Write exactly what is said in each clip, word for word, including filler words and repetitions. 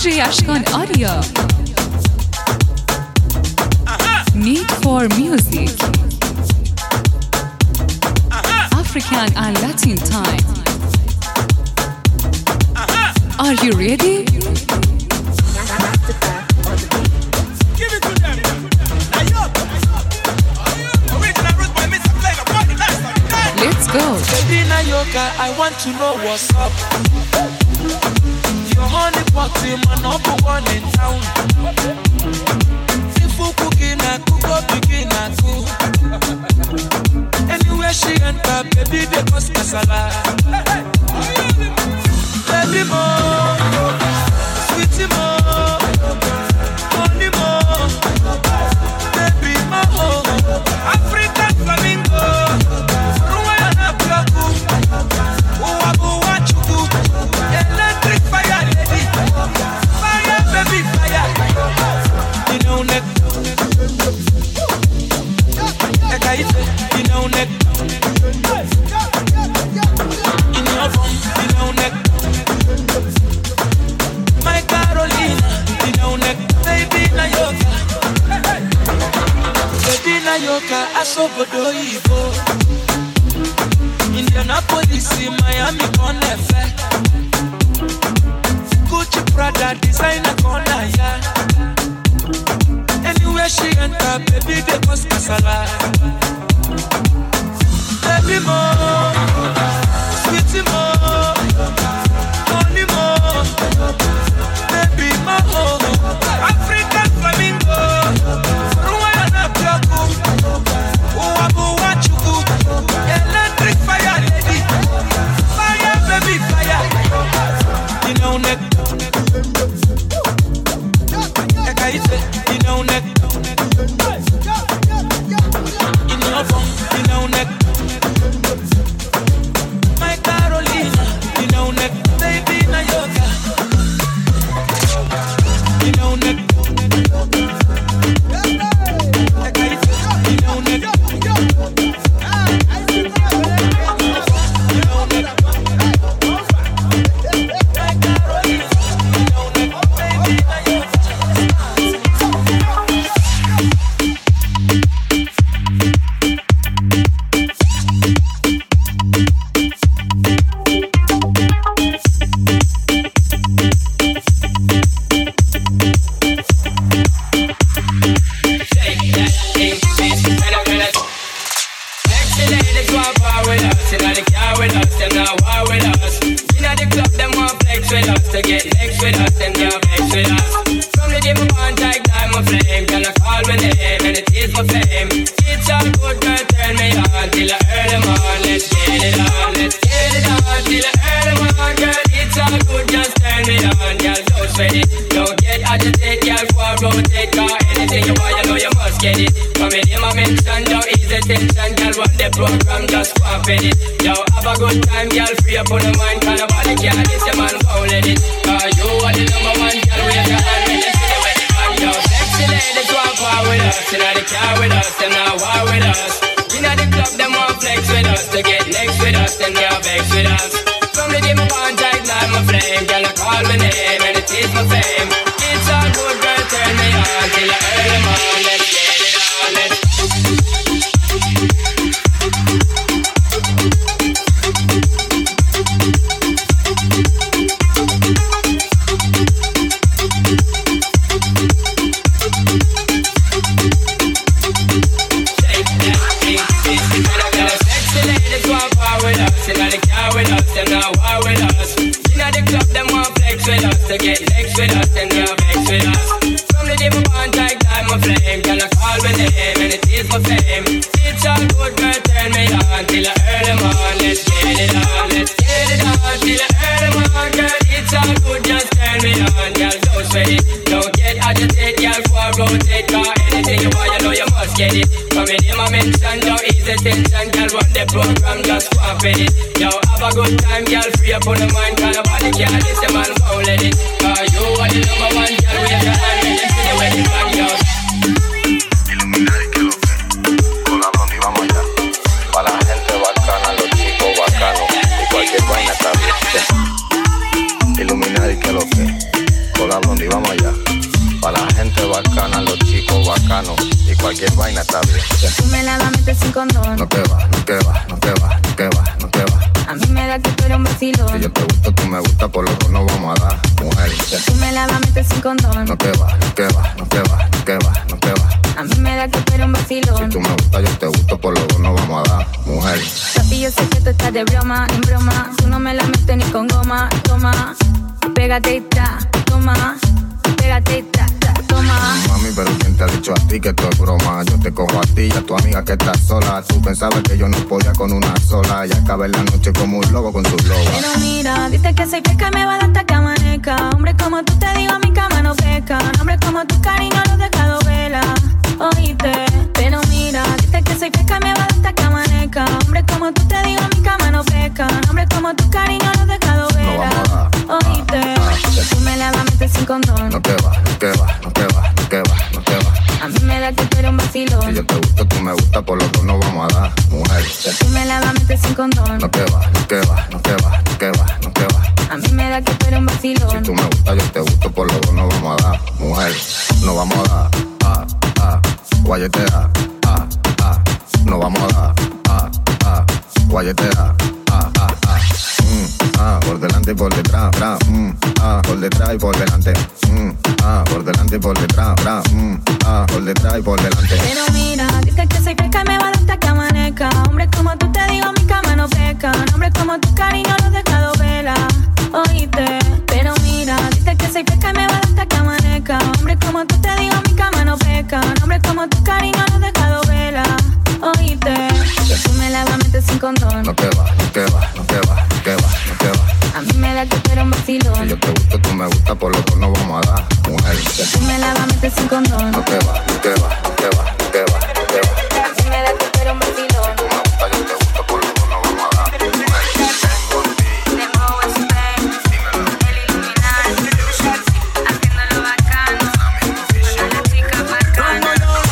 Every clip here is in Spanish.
Sri Ashkan Audio. Need for music. African and Latin time. Are you ready? Give it to them. Let's go. Baby Nayoka, I want to know what's up. Your honey pot in my number one in town. If you cooking, I cook up, begin I cook. Anywhere she enter, baby, they cause casala. Baby mo, sweetie mo, honey mo, baby mo, African flamingo. Electric fire, lady. Fire, baby, fire. You know neck. You know neck. In your phone, you know neck. My Carolina, you know neck. Baby Nayoka. Baby Nayoka, asobodo ibo. Indianapolis, Miami, con effect. Gucci, Prada, designer, corner, yeah. Anywhere she enter, baby, they cause casala. Baby mo, sweetie mo, honey mo, baby mo, African flamingo, Rwanda Piaku, Uwabu Wachuku, electric fire lady, fire baby fire, you know neck, you know neck, in your phone, you know neck, my Carolina, you know neck, baby Nayoka, you know neck, you know neck. la blondie, vamos allá. Para la gente bacana, los chicos bacanos y cualquier vaina está bien. Que tú me la vas a meter sin condón. No te va, no te va, no te va, no te va, no te va. A mí me da que tú eres un vacilón. Si yo te gusto, tú me gustas, por lo que no vamos a dar, mujer. Que tú me la vas a meter sin condón. No te va, no te va, no te va, no te va, no te va. A mí me da que tú eres un vacilón. Si tú me gustas, yo te gusto, por lo que no vamos a dar, mujer. Papi, yo sé que tú estás de broma, en broma. Tú no me la metes ni con goma, toma. Pégate y ta, toma. Pégate y ta, ta, toma. Mami, pero ¿quién te ha dicho a ti que esto es broma? Yo te cojo a ti y a tu amiga que está sola. Tú pensabas que yo no podía con una sola. Y acabé la noche como un lobo con sus lobas. Pero mira, dices que soy pesca y me va a dar hasta que amanezca. Hombre como tú te digo, mi cama no pesca. Hombre como tu cariño lo he dejado vela. Oíste, pero mira, dices que soy pesca y me va a dar hasta que amanezca. Hombre como tú te digo, mi cama no pesca. Hombre como tu cariño lo he dejado vela. No Oíste, ah, ah, que tú me la vas a meter sin condón. No te va, no te va, no te va, no te va, no te va. A mí me da que tú eres un vacilón. Si yo te gusto, tú me gustas, por lo que no vamos a dar, mujer. Que tú me la vas a meter sin condón. No te va, no te va, no te va, no te va, no te va. A mí me da que tú eres un vacilón. Si tú me gustas, yo te gusto, por lo que no vamos a dar, mujer. No vamos a dar, ah, ah, guayetera, ah, ah. No vamos a dar, ah, ah, guayetera, ah, ah, ah. Mm, ah, por delante y por detrás, bra, mm, ah, por detrás y por delante, mm, ah, por delante y por detrás, bra, mm, ah, por detrás y por delante. Pero mira, dices que soy pesca y me va a dar hasta que amanezca. Hombre como tú te digo, mi cama no pesca. Hombre como tu cariño lo he dejado vela. Oíste, pero mira, dices que soy pesca y me va a dar hasta que amanezca. Hombre como tú te digo, mi cama no pesca. Hombre como tu cariño lo he dejado vela. Oíste, que tú me la vas a meter sin condón. No te va, no te va, no te va, no te va, no te va. A mí me da que tú eres un vacilón. Si yo te gusto, tú me gustas, por lo que no vamos a dar, mujer. Que tú me la vas a meter sin condón. No te va, no te va, no te va, no te va, no te va. A mí me da que tú eres un vacilón. Tú me gustas, yo te gusto, por lo que no vamos a dar, mujer. Tengo el beat. Demo Spain, el Illuminati, haciéndolo bacano. A la chica bacana.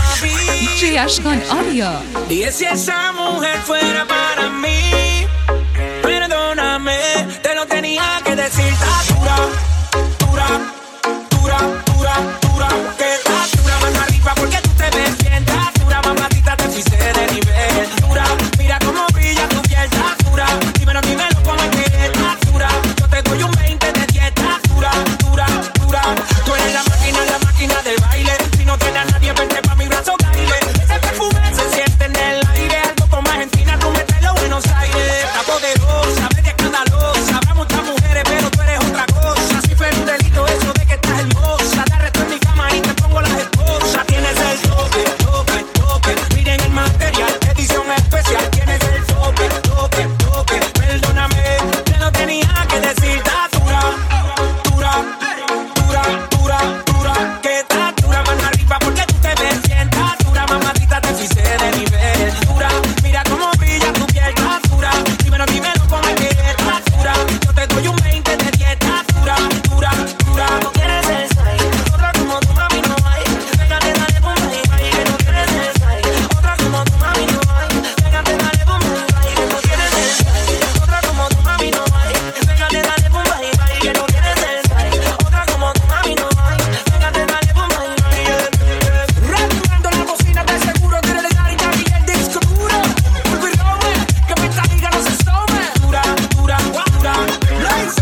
D J Ashkan Audio. Dije si esa mujer fuera para mí, perdóname, te lo tenía que decir. Está dura, dura, dura, dura, dura. Que está dura, más arriba porque tú te ves bien. Está dura, mamacita, te fuiste de nivel. Dura, mira cómo brilla tu piel. Está dura, dímelo, dímelo cómo es que está dura. Yo te doy un veinte de diez. Está dura, dura, dura. Tú eres la máquina, la máquina del baile. Si no tienes a nadie, vente pa' mi brazo, baile. Ese perfume se siente en el aire. Algo como Argentina, tú mételo en Buenos Aires. Está poderosa, media escandalosa. Habrá muchas mujeres, pero tú eres otra cosa. Si fuera un delito eso de que estás hermosa, te arresto en mi cama y te pongo las esposas. Tienes el toque, toque, toque. Miren el material, edición especial. Tienes el toque, toque, toque. Perdóname, te lo tenía que decir. Está dura, dura, dura, dura, dura. Que está dura, mano arriba porque tú te ves bien. Está dura, mamadita, te fuiste de nivel. Dura, mira cómo brilla tu piel. Está dura, dímelo, dímelo cómo es que está dura. Yo te doy un veinte de diez. Está dura, dura, dura. No quieres el side, otra como tu mami no hay. Pégate, dale, pum, bye, bye, que no quieres el side. Otra como tu mami no hay. Pégate, dale, pum, bye, bye, que no quieres el side. Otra como tu mami no hay. Pégate, dale, pum, bye, bye, que no quieres el side. Otra como tu mami no hay. Pégate, dale, pum, bye, bye. Reactivando la bocina, te seguro que eres la rica y el disco duro. Vuelvo y robe, que mientras diga no se tome. Dura, dura, dura. Lazy.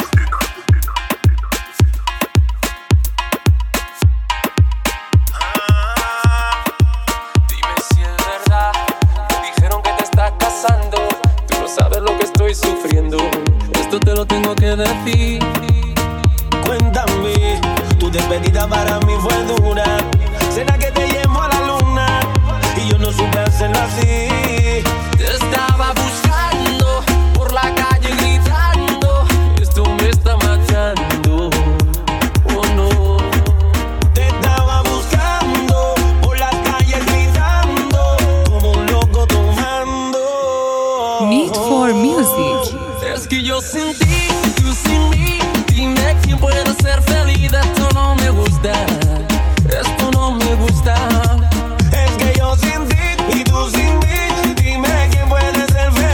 Dime si es verdad. Dijeron que te estás casando. Tú no sabes lo que estoy sufriendo. Esto te lo tengo que decir. Cuéntame, tu despedida para mí fue dura. Cena que te llevo a la luna y yo no supe hacerlo así. Te estaba buscando por la calle gritando. Esto me está matando. Oh no. Te estaba buscando por las calles gritando como un loco tomando. Need for Music. Es que yo sin ti, tú sin mí. Dime quién puede ser feliz. Esto no me gusta. Esto no me gusta. Es que yo sin ti y tú sin mí. Dime quién puede ser feliz.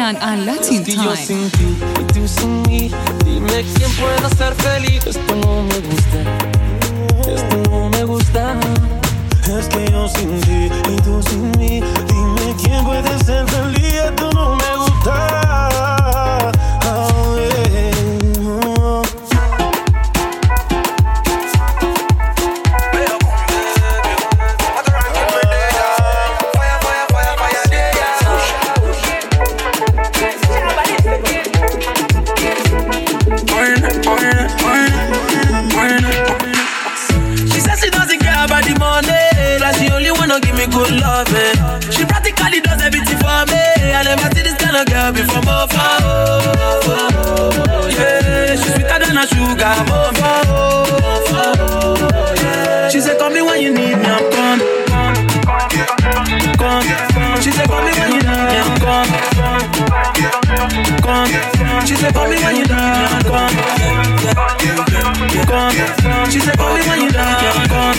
Ashkan and Latin Que yo Time. sin ti y tú sin mí, dime quién puede ser feliz. Esto no me gusta, esto no me gusta. Es que yo sin ti y tú sin mí, dime quién puede ser feliz. Esto no me gusta. Oh, yeah. She says she doesn't care about the money, that she only wanna give me good love. Eh. She practically does everything for me. I never see this kind of girl before. Oh, oh, oh, yeah, she's sweeter than a sugar. Oh, oh, oh, yeah. She said, call me when you need me, I'm come. Come. She said, call me when you need me, I'm come. Come. She said, call me when you need me, I'm come. Come. She said, call me when you need me, I'm come.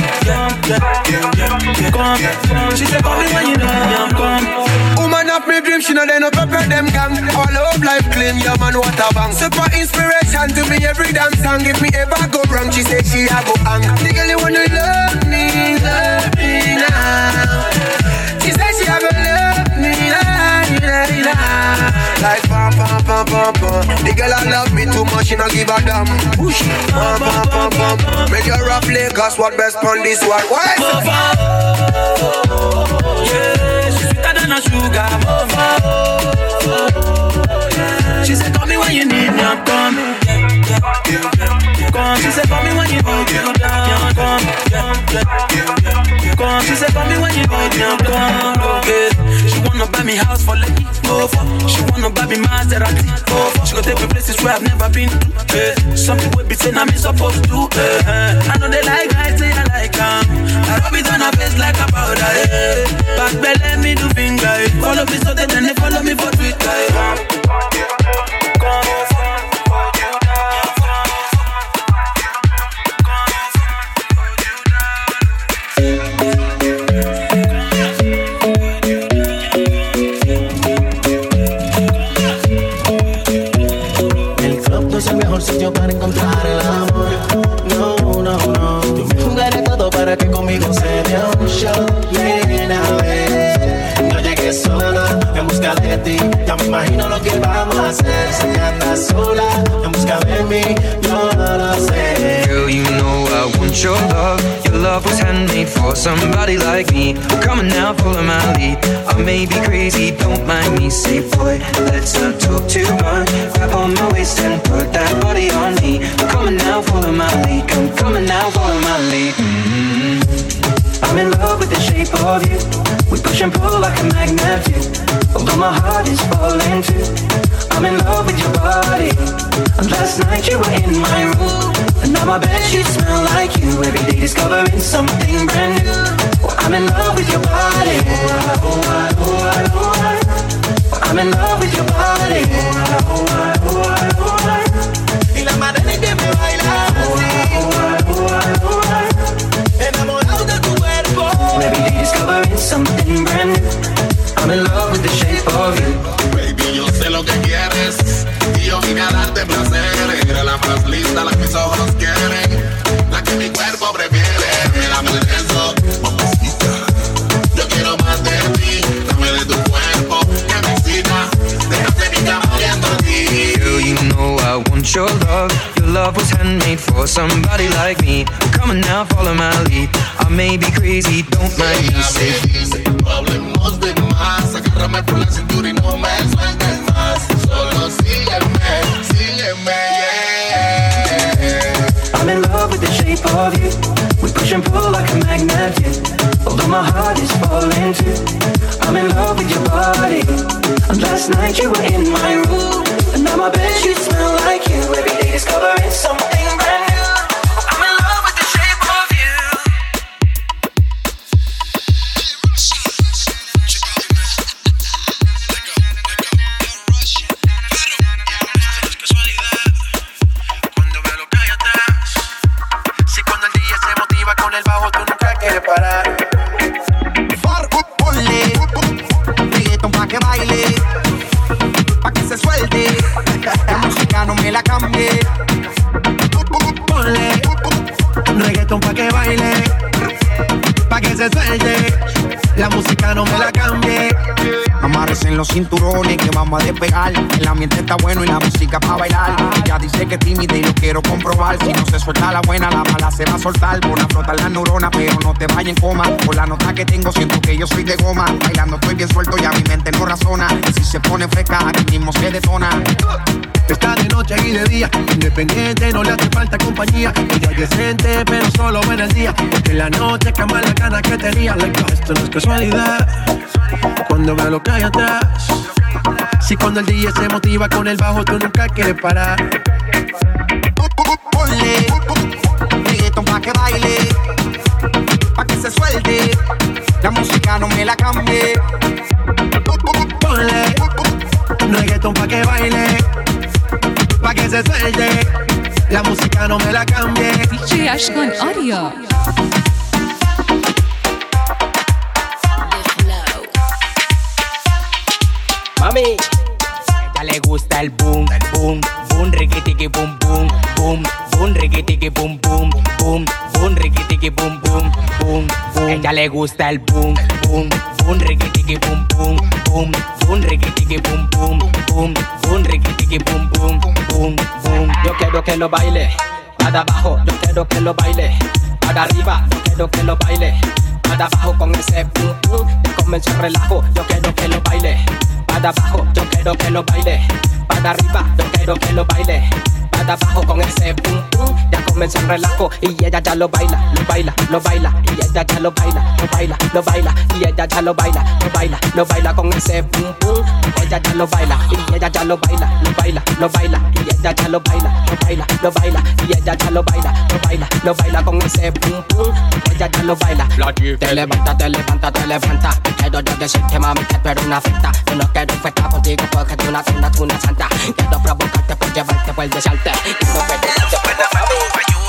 Come. She said, call me when you need me, I'm come. Woman of me dream, she know they no prepare them gang. All of life clean, yeah man, what a bang. Super inspiration to me every damn song. If me ever go wrong, she say she a go hang. The girl you wanna love me, love me now. She say she a go love me, nah, nah, nah. Like pam pam pam pam pam. The girl I love me too much, she no give a damn. Push, pam pam pam pam. Make your rap Lagos, what best on this one? Why? Yeah, she's sweeter than a sugar. She said, call me when you need me, I'm coming. Come, she said, call me when you need me, I'm coming. Come, she said, call me when you need me, I'm coming. Okay. She wanna buy me house for Lekki, oh, she wanna buy me Maserati, oh, she gonna take me places where I've never been to. Eh. Something will be saying I'm supposed to. Eh. I know they like I say I like them. I rub it on her face like a powder. Eh. Back belly me do finger. Eh. Follow me so they then they follow me for Twitter. Eh. Sitio para encontrar el amor. No, no, no. Tú me jugaré todo para que conmigo se vea un show. Nena, ven. No llegué sola en busca de ti. Ya me imagino lo que vamos a hacer. Si andas sola en busca de mí, yo no lo sé. Girl, you know I want your love. Your love was handmade for somebody like me. Come on now, follow my lead. I may be crazy, don't mind me. Say, boy, let's not talk too much. Grab on my waist and put that body on me. Come on now, follow my lead. Come, come on now, follow my lead. Mm-hmm. I'm in love with the shape of you. We push and pull like a magnet do. Although my heart is falling too. I'm in love with your body. And last night you were in my room. And now my bedsheets smell like you. Every day discovering something brand new. Oh, I'm in love with your body. Oh, I, oh, I, oh, I, oh, I. I'm in love with your body. Oh, I, oh, I, oh, I, oh, I. Y la manera en que me bailas. Oh, I, oh, I, oh, I, oh, I. Enamorado de tu cuerpo. Every day discovering something brand new. I'm in love with the shape of you. Baby, yo sé lo que quieres y yo vine a darte placer. Eres la más linda, la que mis ojos quieren, la que mi cuerpo prefiere. Mírame el beso, mamacita. Yo quiero más de ti. Dame de tu cuerpo que me excita. Déjate mi cama oliendo a ti. Girl, you know I want your love. Your love was handmade for somebody like me. Come on now, follow my lead. I may be crazy, don't mind me. Say, hablemos de más. Agárrame por la cintura y no me sueltes más. Solo sígueme, sígueme, yeah. I'm in love with the shape of you. We push and pull like a magnet do. Although my heart is falling too. I'm in love with your body. And last night you were in my room. And now my bedsheets smell like you. Every day discovering something brand new. I'm in love with the shape of you. Si cuando el día se motiva con el bajo, tú nunca quieres parar. Ponle reggaeton pa' que baile, pa' se suelte, la música no me la cambie. Amarres en los cinturones que vamos a despegar. El ambiente está bueno y la música para bailar. Ella dice que es tímida y lo quiero comprobar. Si no se suelta la buena, la mala se va a soltar. Pon a flotar las neuronas, pero no te vayas en coma. Por la nota que tengo siento que yo soy de goma. Bailando estoy bien suelto, ya mi mente no razona. Y si se pone fresca, aquí mismo se detona. Está de noche y de día, independiente, no le hace falta compañía. Ella es decente, pero solo en el día. Porque en la noche cambia la gana que tenía. Like, esto no es casualidad. Cuando veo lo que hay atrás. Si cuando el D J se motiva con el bajo, tú nunca quieres parar. Ponle reggaeton pa' que baile, pa' que se suelte. La música no me la cambie. Ponle reggaeton pa' que baile, pa' que se suelte. La música no me la cambie. D J Ashkan Audio. Mami, a ella le gusta el boom, el boom, boom, riquitiqui, boom, boom, boom, boom, riquitiqui, boom, boom, boom, boom, riquitiqui, boom, boom, boom, boom. Ella le gusta el boom, boom, boom, riquitiqui, boom, boom, boom, boom, riquitiqui, boom, boom, boom, boom, riquitiqui, boom, boom, boom, boom. Yo quiero que lo baile para abajo, yo quiero que lo baile para arriba, yo quiero que lo baile para abajo con ese boom, boom. Ya comenzó el relajo, yo quiero que lo baile para abajo, yo quiero que lo baile para arriba, yo quiero que lo baile para abajo con ese pum pum. Ya comenzó el relajo y ella ya lo baila, lo baila, lo baila y ella ya lo baila, lo baila, lo baila y ella ya lo baila, lo baila, lo baila con ese pum pum. Ella ya lo baila y ella ya lo baila, lo baila, lo baila y ella ya lo baila, lo baila, lo baila y ella ya lo baila, lo baila, lo baila con ese pum pum. Ella ya lo baila. Te levanta, te levanta, te levanta. Quiero yo decirte mami que tú eres una fiesta. Yo no quiero fiesta contigo porque tú una tuna, tú una santa. Quiero provocarte por llevarte por desearte. Quiero que te levante por la mami.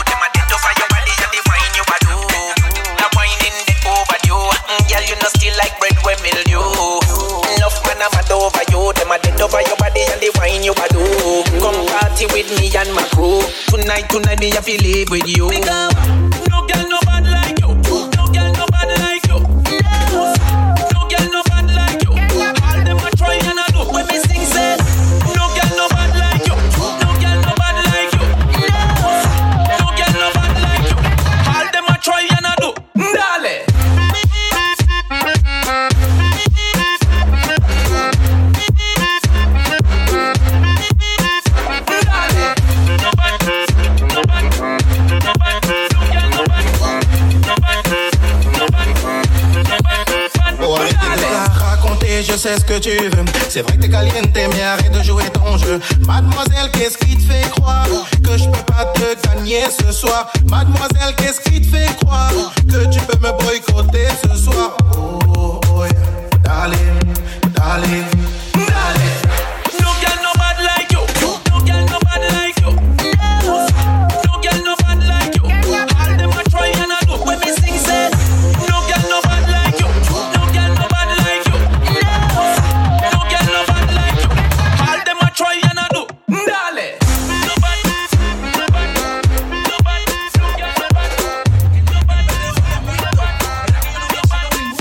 Girl, you know still like bread with mildew. Enough man I'm mad over you. Them a dead over your body and the wine you a do. Come party with me and my crew. Tonight, tonight me I feel live with you. No girl no bad like you. No girl no bad like you. No girl no bad like you. All them a try and a do when me sing say. No girl no bad like you. No girl no bad like you. No girl no bad like you. All them a try and a do. Dale. Je sais ce que tu veux. C'est vrai que t'es caliente, mais arrête de jouer ton jeu. Mademoiselle, qu'est-ce qui te fait croire que je peux pas te gagner ce soir? Mademoiselle, qu'est-ce qui te fait croire que tu peux me boycotter ce soir? Oh, oh, oh yeah. Darling, darling, darling. No girl no bad like you. No girl no bad like you. No girl no bad like you. All them a try and a do when me sing say. No girl no bad like you. No girl no bad like you. No girl no bad like you. All them a try and a do. Dale. No bad, no bad, no bad, no girl no bad. No bad, no bad, no bad.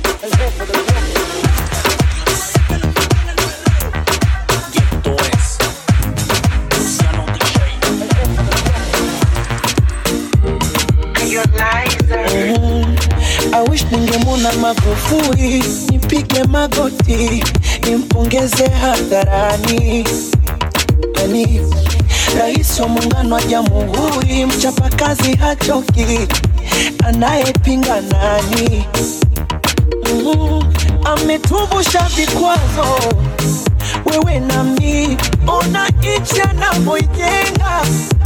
I wish ningemwona Magufuli, nipige magoti, nimpongeze hadharani. Yani rais wa muungano wa jamhuri, mchapakazi hachoki, anayepinga nani? Mm, ametuvusha vikwazo, wewe na mimi, ona nchi anavyoijenga.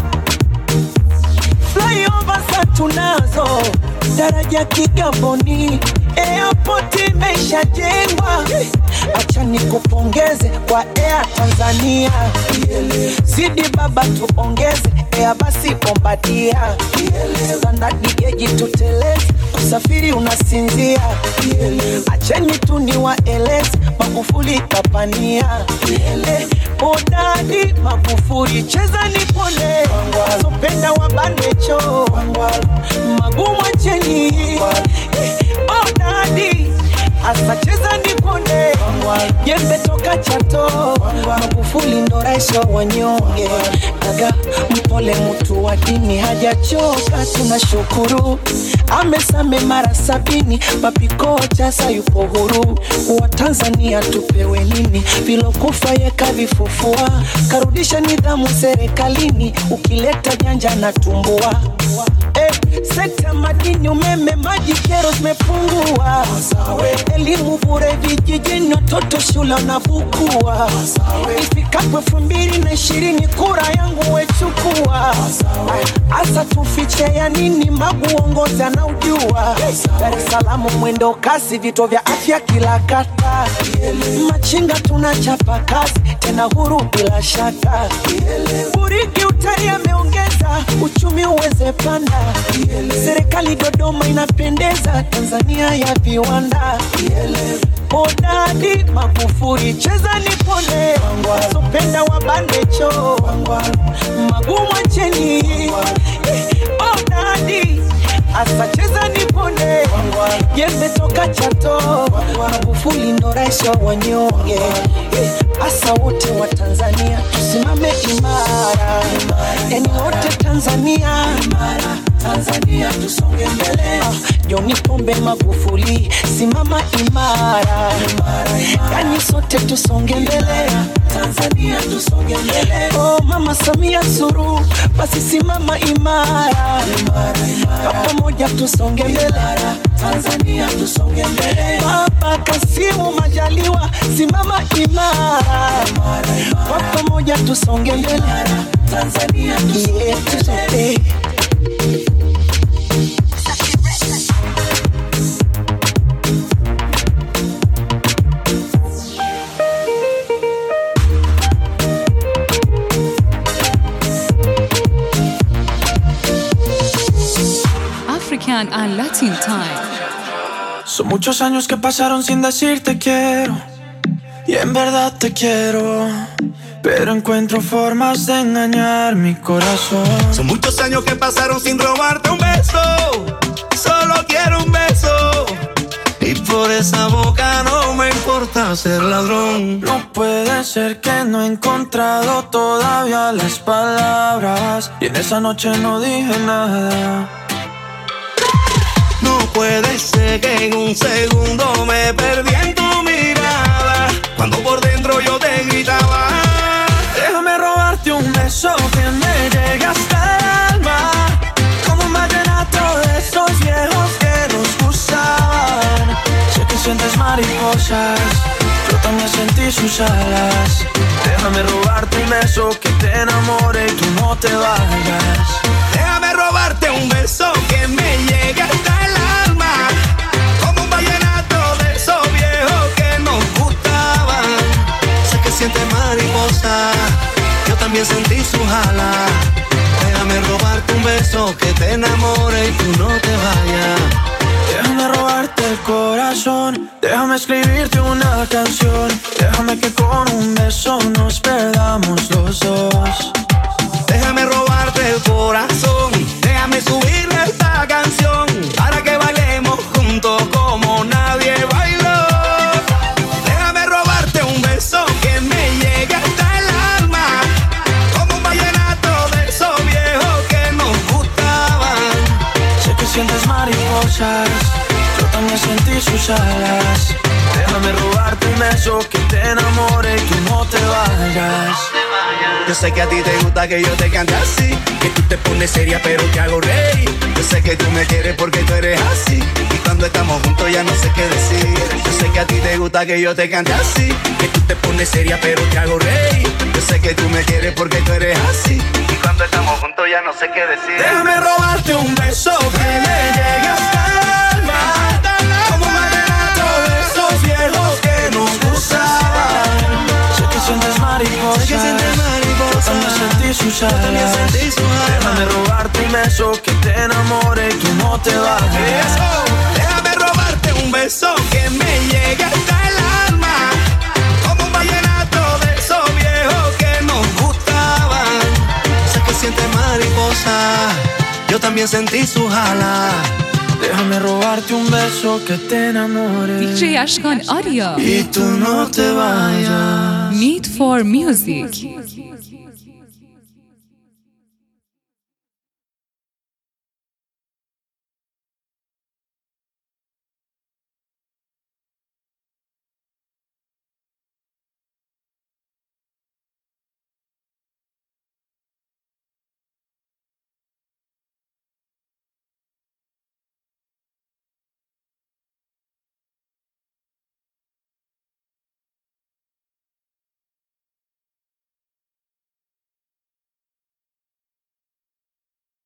Flyover za tunazo, daraja Kigamboni, airport imeshajengwa. Acha nikupongeze kwa Air Tanzania, zidi baba tuongeze, Air basi Bombardia, standard gauge tuteleze, kusafiri unasinzia. Acheni tu niwaeleze, Magufuli kapania. Odadi Magufuli, cheza nipone, sopenda wabanecho, magumu acheni. Odadi asa cheza nipone, jembe toka Chato, Magufuli ndo rais wa wanyonge. Aga mpole mtu wa dini hajachoka, tunashukuru. Amesame mara sabini, mapiko chasa yupo huru. Wa Tanzania tupewe nini, vilokufa yeka vifufua. Karudisha nidhamu serikalini, ukileta janja na tumbua. Eh, sekta madini, umeme, maji, kero zimepungua. Elimu bure vijijini, watoto shule wanavukua. Ifikapo elfu mbili na ishirini, kura yangu wechukua. Asa tufiche ya nini, Magu uongozi anaujua. Dar es Salaam mwendo kasi, vituo vya afya kila kata. Machinga tunachapa kazi, tena huru bila shaka. Buriki utari ameongeza, uchumi uweze panda. Serikali Dodoma inapendeza, Tanzania ya viwanda. Odadi Magufuli, cheza nipone, sopenda wabanecho, magumu acheni. Odadi asa cheza nipone, jembe toka Chato, Magufuli ndo rais wa wanyonge. Asa wote wa Tanzania tusimame imara, yani wote Tanzania imara. Tanzania tusonge mbele, John Pombe Magufuli, simama imara, yani sote tusonge mbele, Tanzania tusonge mbele. Oh mama Samia Suluhu, basi simama imara, kwa pamoja tusonge mbele, Tanzania tusonge mbele. Baba Kasimu Majaliwa, simama imara, kwa pamoja tusonge mbele, Tanzania tusonge mbele. African and Latin time. Son muchos años que pasaron sin decirte quiero, y en verdad te quiero, pero encuentro formas de engañar mi corazón. Son muchos años que pasaron sin robarte un beso, solo quiero un beso, y por esa boca no me importa ser ladrón. No puede ser que no he encontrado todavía las palabras, y en esa noche no dije nada. No puede ser que en un segundo me perdí en tu mirada, cuando por dentro yo te gritaba. Déjame robarte un beso que me llegue hasta el alma, como un vallenato de esos viejos que nos gustaban. Sé que sientes mariposas, yo también sentí sus alas. Déjame robarte un beso que te enamore y tú no te vayas. Déjame robarte un beso que me llegue hasta el alma, como un vallenato de esos viejos que nos gustaban. Sé que sientes mariposa, yo también sentí sus alas. Déjame robarte un beso que te enamore y tú no te vayas. Déjame robarte el corazón, déjame escribirte una canción. Déjame que con un beso nos perdamos los dos. Déjame robarte el corazón, déjame subirle esta canción, para que bailemos juntos como nadie va. marchas, yo también sentí sus alas. Déjame robarte un beso que te enamore y que no te vayas. Yo sé que a ti te gusta que yo te cante así, que tú te pones seria pero te hago reír. Yo sé que tú me quieres porque tú eres así, y cuando estamos juntos ya no sé qué decir. Yo sé que a ti te gusta que yo te cante así, que tú te pones seria pero te hago reír. Yo sé que tú me quieres porque tú eres así, y cuando estamos juntos ya no sé qué decir. Déjame robarte un beso que me llegue hasta el alma, como un vallenato de esos viejos que nos gustaban. Sé que sientes mariposas, sé que sientes mariposas, también sentí sus alas, también sentí sus alas. Déjame robarte un beso que te enamore y que no te vayas. Eso, déjame robarte un beso que me llegue hasta el alma, como un vallenato de esos viejos que nos gustaban. Sé que sientes mariposa, yo también sentí sus alas. Déjame robarte un beso que te enamore دی جی اشکان آریا y tú no te vayas. Need for Music.